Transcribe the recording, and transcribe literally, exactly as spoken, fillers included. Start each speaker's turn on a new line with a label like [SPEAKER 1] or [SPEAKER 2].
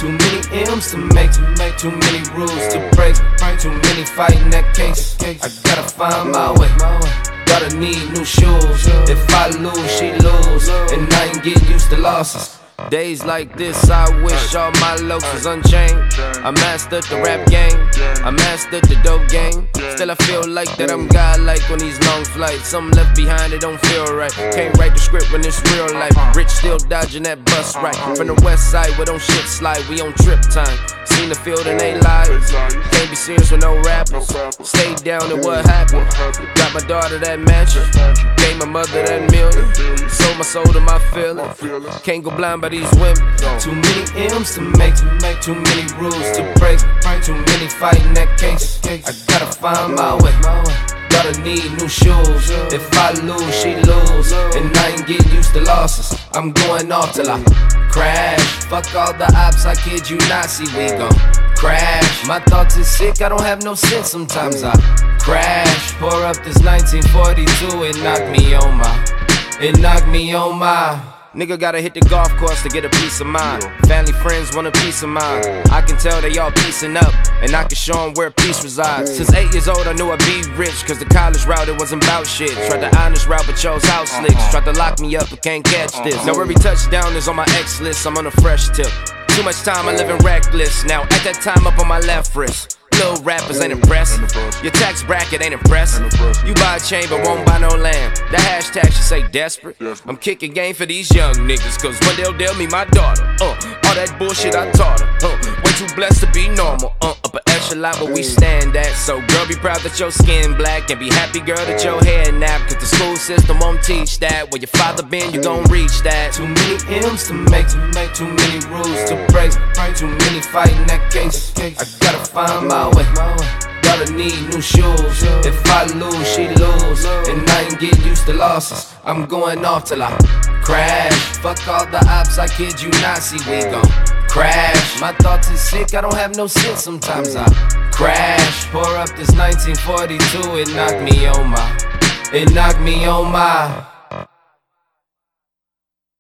[SPEAKER 1] Too many M's to make, to make too many rules to break, too many fighting that case. I gotta find my way, gotta need new shoes. If I lose, she lose, and I ain't get used to losses. Days like this, I wish all my looks was unchained. I mastered the rap game, I mastered the dope game. Still I feel like that I'm godlike on these long flights. Something left behind, it don't feel right. Can't write the script when it's real life. Rich still dodging that bus right. From the west side where don't shit slide, we on trip time. Seen the field and they lies. Can't be serious with no rappers. Stayed down and what happened? Got my daughter that mansion, gave my mother that million. Sold my soul to my feeling. Can't go blind by these women. Too many M's to make, to make too many rules to break, too many fighting that case. I gotta find my way, gotta need new shoes. If I lose, she lose, and I ain't get used to losses. I'm going off till I crash. Fuck all the ops, I kid you not, see we gon' crash. My thoughts is sick, I don't have no sense, sometimes I crash. Pour up this nineteen forty-two, it knocked me on my, it knocked me on my. Nigga gotta hit the golf course to get a peace of mind. Family, friends want a peace of mind. I can tell they all piecing up, and I can show them where peace resides. Since eight years old I knew I'd be rich, cause the college route it wasn't about shit. Tried the honest route but chose house slicks. Tried to lock me up but can't catch this. Now every touchdown is on my X list, I'm on a fresh tip. Too much time I living reckless. Now at that time up on my left wrist. Little rappers ain't impressed. Your tax bracket ain't impressive. You buy a chain but won't buy no land. The hashtag should say desperate. I'm kicking game for these young niggas, cause one day they'll me my daughter. Uh, all that bullshit I taught her. Uh, way too blessed to be normal. Uh, upper echelon but we stand at. So girl, be proud that your skin black, and be happy girl that your hair nap. Cause the school system won't teach that. Where your father been, you gon' reach that. Too many M's to make, to make too many rules to break, too many fighting that case. I gotta find my way, gotta need new shoes. If I lose, she lose, and I ain't get used to losses. I'm going off till I crash. Fuck all the ops, I kid you not, see we gon' crash. My thoughts is sick, I don't have no sense, sometimes I crash. Pour up this nineteen forty-two, it knocked me on my, it knocked me on my.